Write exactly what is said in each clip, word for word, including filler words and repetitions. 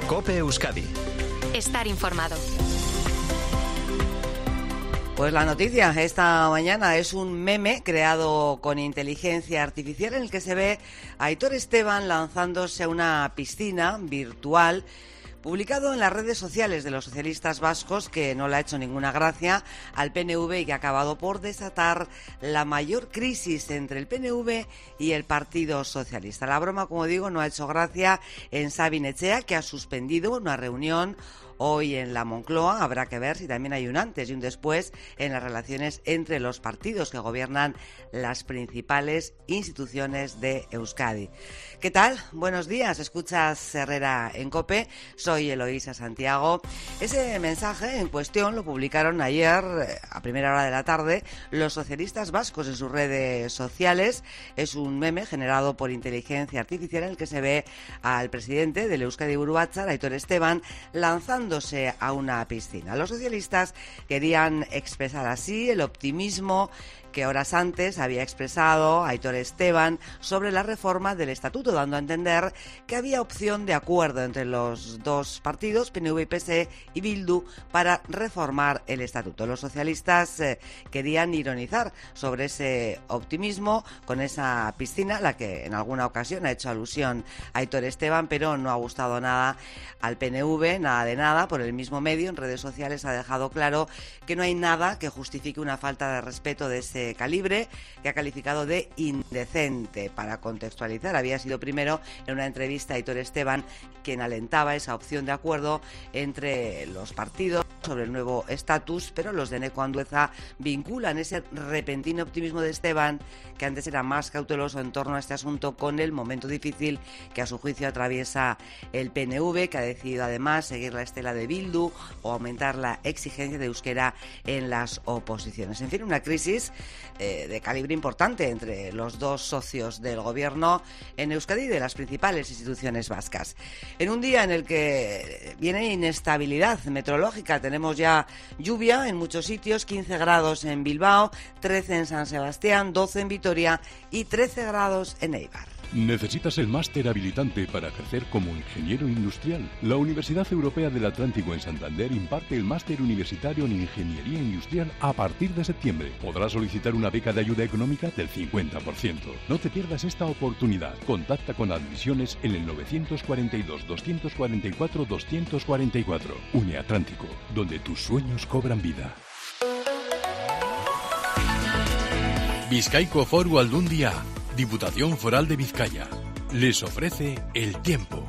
COPE Euskadi. Estar informado. Pues la noticia esta mañana es un meme creado con inteligencia artificial en el que se ve a Aitor Esteban lanzándose a una piscina virtual, publicado en las redes sociales de los socialistas vascos, que no le ha hecho ninguna gracia al P N V y que ha acabado por desatar la mayor crisis entre el P N V y el Partido Socialista. La broma, como digo, no ha hecho gracia en Sabin Etxea, que ha suspendido una reunión hoy en la Moncloa. Habrá que ver si también hay un antes y un después en las relaciones entre los partidos que gobiernan las principales instituciones de Euskadi. ¿Qué tal? Buenos días. Escuchas Herrera en COPE. Soy Eloísa Santiago. Ese mensaje en cuestión lo publicaron ayer a primera hora de la tarde los socialistas vascos en sus redes sociales. Es un meme generado por inteligencia artificial en el que se ve al presidente del Euskadi Buru Batzar, Aitor Esteban, lanzándose a una piscina. Los socialistas querían expresar así el optimismo que horas antes había expresado Aitor Esteban sobre la reforma del estatuto, dando a entender que había opción de acuerdo entre los dos partidos, P N V y P S E y Bildu, para reformar el estatuto. Los socialistas eh, querían ironizar sobre ese optimismo con esa piscina, a la que en alguna ocasión ha hecho alusión Aitor Esteban, pero no ha gustado nada al P N V, nada de nada. Por el mismo medio, en redes sociales, ha dejado claro que no hay nada que justifique una falta de respeto de ese calibre, que ha calificado de indecente. Para contextualizar, había sido primero en una entrevista a Aitor Esteban quien alentaba esa opción de acuerdo entre los partidos sobre el nuevo estatus, pero los de Eneko Andueza vinculan ese repentino optimismo de Esteban, que antes era más cauteloso en torno a este asunto, con el momento difícil que a su juicio atraviesa el P N V, que ha decidido además seguir la estela de Bildu o aumentar la exigencia de euskera en las oposiciones. En fin, una crisis eh, de calibre importante entre los dos socios del gobierno en Euskadi y de las principales instituciones vascas. En un día en el que viene inestabilidad meteorológica, tenemos ya lluvia en muchos sitios, quince grados en Bilbao, trece en San Sebastián, doce en Vitoria y trece grados en Eibar. ¿Necesitas el máster habilitante para crecer como ingeniero industrial? La Universidad Europea del Atlántico en Santander imparte el máster universitario en Ingeniería Industrial a partir de septiembre. Podrás solicitar una beca de ayuda económica del cincuenta por ciento. No te pierdas esta oportunidad. Contacta con admisiones en el novecientos cuarenta y dos, doscientos cuarenta y cuatro, doscientos cuarenta y cuatro. Une Atlántico, donde tus sueños cobran vida. Bizkaiko Foru Aldundia, Diputación Foral de Vizcaya, les ofrece el tiempo.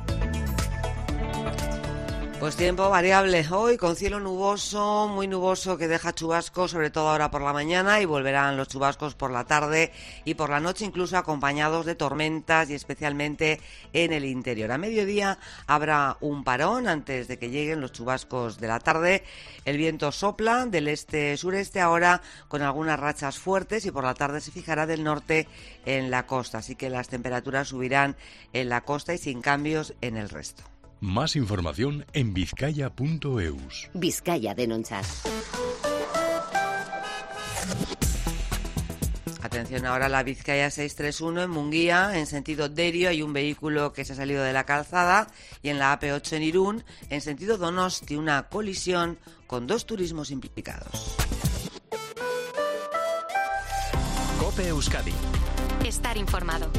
Pues tiempo variable hoy, con cielo nuboso, muy nuboso, que deja chubascos, sobre todo ahora por la mañana, y volverán los chubascos por la tarde y por la noche, incluso acompañados de tormentas y especialmente en el interior. A mediodía habrá un parón antes de que lleguen los chubascos de la tarde. El viento sopla del este-sureste ahora con algunas rachas fuertes y por la tarde se fijará del norte en la costa, así que las temperaturas subirán en la costa y sin cambios en el resto. Más información en bizkaia punto eus. Vizcaya denuncias. Atención ahora a la Vizcaya seiscientos treinta y uno en Munguía, en sentido Derio, hay un vehículo que se ha salido de la calzada, y en la A P ocho en Irún, en sentido Donosti, una colisión con dos turismos implicados. COPE Euskadi. Estar informado.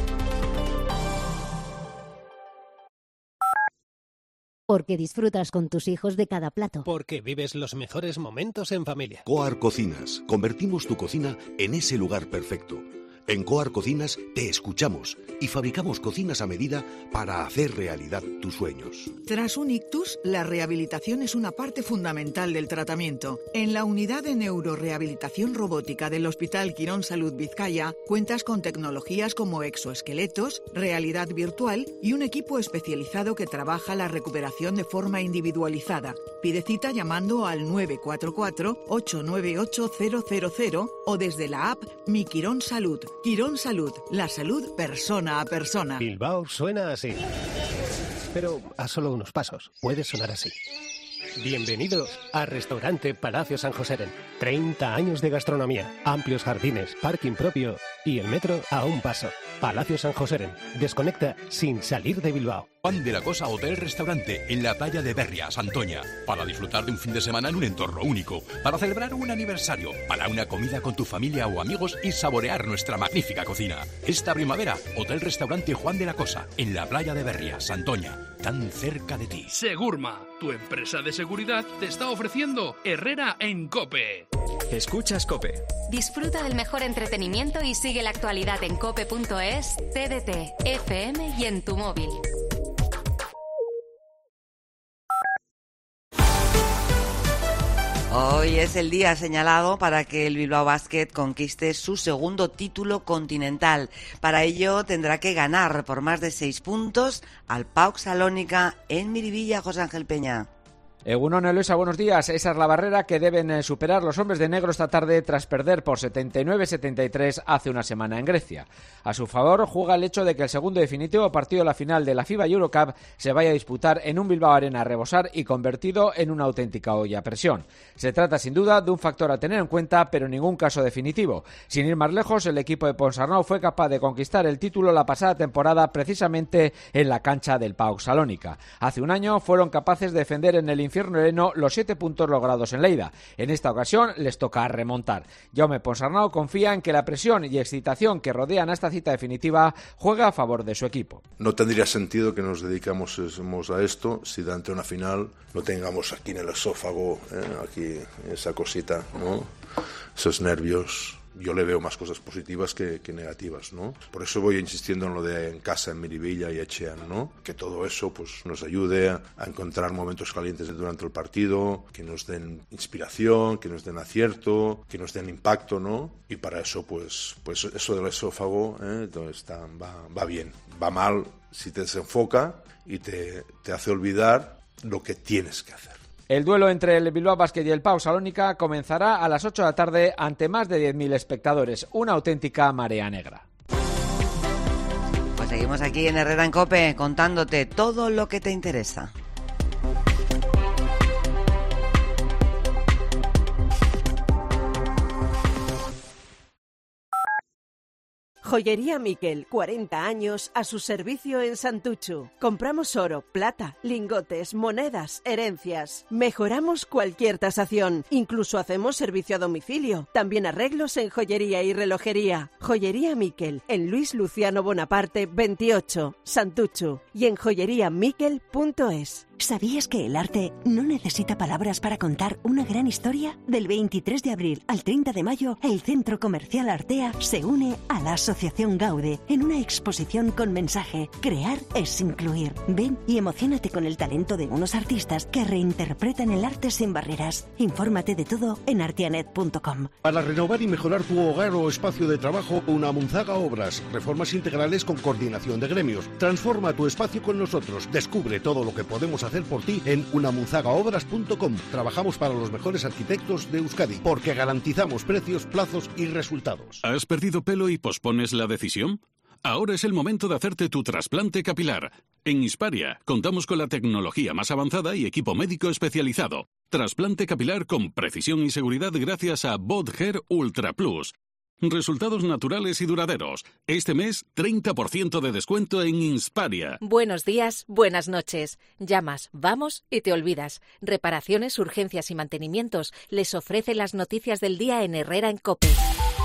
Porque disfrutas con tus hijos de cada plato. Porque vives los mejores momentos en familia. Coar Cocinas. Convertimos tu cocina en ese lugar perfecto. En Coar Cocinas te escuchamos y fabricamos cocinas a medida para hacer realidad tus sueños. Tras un ictus, la rehabilitación es una parte fundamental del tratamiento. En la unidad de neurorehabilitación robótica del Hospital Quirón Salud Vizcaya cuentas con tecnologías como exoesqueletos, realidad virtual y un equipo especializado que trabaja la recuperación de forma individualizada. Pide cita llamando al nueve cuatro cuatro, ocho nueve ocho, cero cero cero o desde la app Mi Quirón Salud. Quirón Salud, la salud persona a persona. Bilbao suena así, pero a solo unos pasos puede sonar así. Bienvenidos a Restaurante Palacio San Joseren. treinta años de gastronomía, amplios jardines, parking propio y el metro a un paso. Palacio San José. Desconecta sin salir de Bilbao. Juan de la Cosa Hotel Restaurante en la playa de Berria, Santoña. Para disfrutar de un fin de semana en un entorno único. Para celebrar un aniversario. Para una comida con tu familia o amigos y saborear nuestra magnífica cocina. Esta primavera, Hotel Restaurante Juan de la Cosa en la playa de Berria, Santoña. Tan cerca de ti. Segurma, tu empresa de seguridad, te está ofreciendo Herrera en COPE. Escuchas COPE. Disfruta del mejor entretenimiento y sigue la actualidad en cope punto es, T D T, F M y en tu móvil. Hoy es el día señalado para que el Bilbao Basket conquiste su segundo título continental. Para ello tendrá que ganar por más de seis puntos al PAOK Salónica en Miribilla. José Ángel Peña. Egunon, Eloisa, buenos días. Esa es la barrera que deben superar los hombres de negro esta tarde tras perder por setenta y nueve a setenta y tres hace una semana en Grecia. A su favor juega el hecho de que el segundo y definitivo partido de la final de la FIBA Eurocup se vaya a disputar en un Bilbao Arena a rebosar y convertido en una auténtica olla a presión. Se trata sin duda de un factor a tener en cuenta, pero en ningún caso definitivo. Sin ir más lejos, el equipo de Ponsarnau fue capaz de conquistar el título la pasada temporada precisamente en la cancha del PAOK Salónica. Hace un año fueron capaces de defender en el infierno heleno los siete puntos logrados en Lleida. En esta ocasión les toca remontar. Jaume Ponsarnau confía en que la presión y excitación que rodean a esta cita definitiva juega a favor de su equipo. No tendría sentido que nos dedicamos a esto si durante una final no tengamos aquí en el esófago, ¿eh? aquí esa cosita, ¿no? Esos nervios. Yo le veo más cosas positivas que, que negativas, ¿no? Por eso voy insistiendo en lo de en casa, en Miribilla y Echean, ¿no? Que todo eso pues nos ayude a, a encontrar momentos calientes durante el partido, que nos den inspiración, que nos den acierto, que nos den impacto, ¿no? Y para eso, pues, pues eso del esófago, ¿eh? Está, va, va bien. Va mal si te desenfoca y te, te hace olvidar lo que tienes que hacer. El duelo entre el Bilbao Basket y el PAOK Salónica comenzará a las ocho de la tarde ante más de diez mil espectadores. Una auténtica marea negra. Pues seguimos aquí en Herrera en COPE contándote todo lo que te interesa. Joyería Miquel, cuarenta años a su servicio en Santuchu. Compramos oro, plata, lingotes, monedas, herencias. Mejoramos cualquier tasación. Incluso hacemos servicio a domicilio. También arreglos en joyería y relojería. Joyería Miquel, en Luis Luciano Bonaparte veintiocho, Santuchu. Y en joyería miquel punto es. ¿Sabías que el arte no necesita palabras para contar una gran historia? Del veintitrés de abril al treinta de mayo, el Centro Comercial Artea se une a la Asociación Gaude en una exposición con mensaje: crear es incluir. Ven y emociónate con el talento de unos artistas que reinterpretan el arte sin barreras. Infórmate de todo en arteanet punto com. Para renovar y mejorar tu hogar o espacio de trabajo, Unamunzaga Obras. Reformas integrales con coordinación de gremios. Transforma tu espacio con nosotros. Descubre todo lo que podemos hacer por ti en unamunzaga obras punto com. Trabajamos para los mejores arquitectos de Euskadi porque garantizamos precios, plazos y resultados. ¿Has perdido pelo y pospones la decisión? Ahora es el momento de hacerte tu trasplante capilar. En Hisparia contamos con la tecnología más avanzada y equipo médico especializado. Trasplante capilar con precisión y seguridad gracias a BotHair Ultra Plus. Resultados naturales y duraderos. Este mes, treinta por ciento de descuento en Insparia. Buenos días, buenas noches. Llamas, vamos y te olvidas. Reparaciones, urgencias y mantenimientos. Les ofrece las noticias del día en Herrera en COPE.